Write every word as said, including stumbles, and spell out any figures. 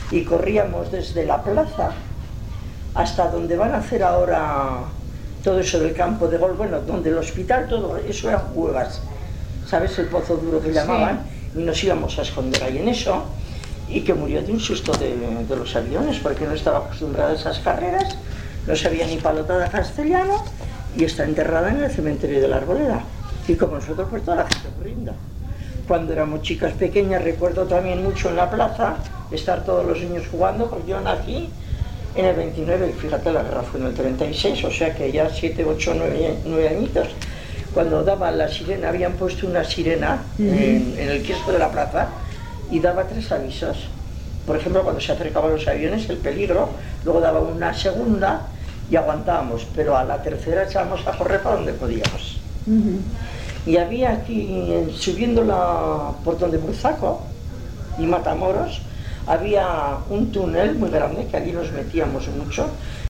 y corríamos desde la plaza hasta donde van a hacer ahora todo eso del campo de golf, bueno, donde el hospital, todo eso eran cuevas, ¿sabes? El pozo duro que llamaban, sí. Y nos íbamos a esconder ahí en eso, y que murió de un susto de, de los aviones, porque no estaba acostumbrada a esas carreras, no sabía ni palotada castellano, y está enterrada en el cementerio de la Arboleda, y como nosotros, pues toda la gente corriendo. Cuando éramos chicas pequeñas, recuerdo también mucho en la plaza, estar todos los niños jugando, porque yo nací en el veintinueve, y fíjate, la guerra fue en el treinta y seis, o sea que ya siete, ocho, nueve añitos. Cuando daba la sirena, habían puesto una sirena uh-huh. en, en el kiosco de la plaza y daba tres avisos. Por ejemplo, cuando se acercaban los aviones, el peligro, luego daba una segunda y aguantábamos, pero a la tercera echábamos a correr para donde podíamos. Uh-huh. Y había aquí, subiendo la, por donde Burzaco y Matamoros, había un túnel muy grande que allí nos metíamos mucho